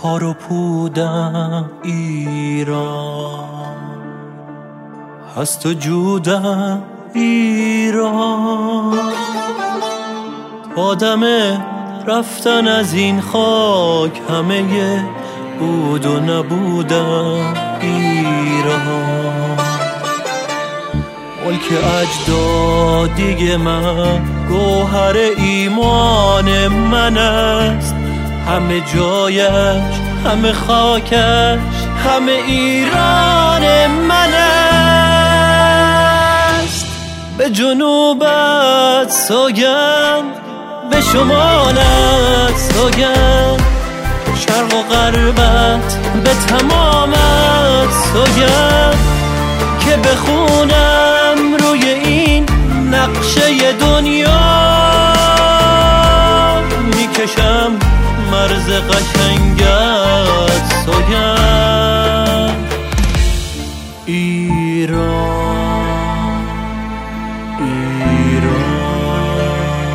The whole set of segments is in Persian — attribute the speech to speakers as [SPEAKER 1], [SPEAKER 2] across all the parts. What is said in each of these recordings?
[SPEAKER 1] تار و پودم ایران، هست و جودم ایران. آدم رفتن از این خاک همه بود و نبودم ایران. ملک اجدادی من گوهر ایمان من است، همه جایش همه خاکش همه ایران من است. به جنوبت سوگند، به شمالت سوگند، شرق و غربت به تمامت سوگند که بخونم روی این نقشه دنیا. میکشم مرز قشنگت سوگند. ایران ایران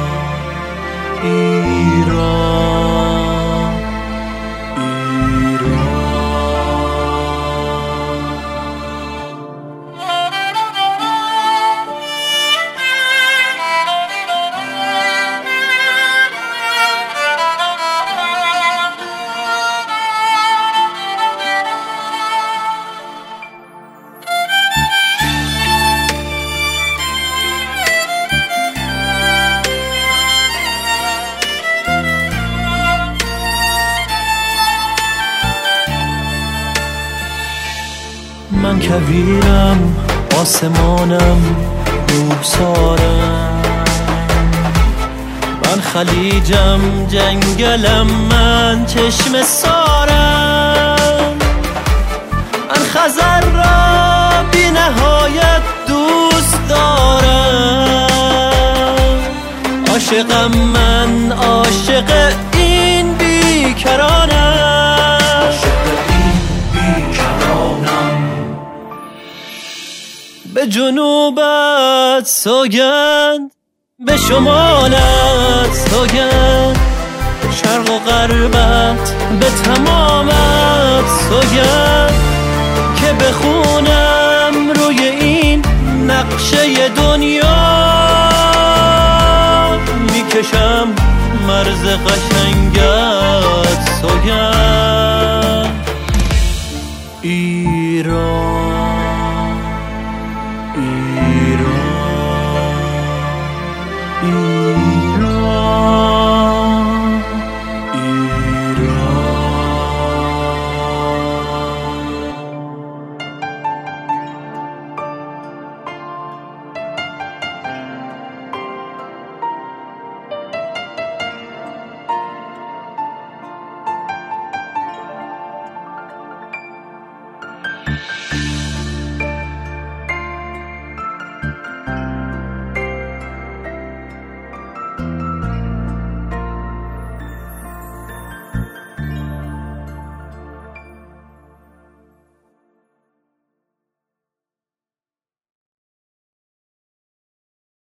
[SPEAKER 1] ایران ایران. من کویرم، آسمانم روبسارم، من خلیجم، جنگلم، من چشم سارم، من خزر را بی نهایت دوست دارم. عاشقم، من عاشق این بیکرانم. به جنوبت سوگند، به شمالت سوگند، شرق و غربت به تمامت سوگند که بخونم روی این نقشه دنیا. میکشم مرز قشنگت سوگند. ایران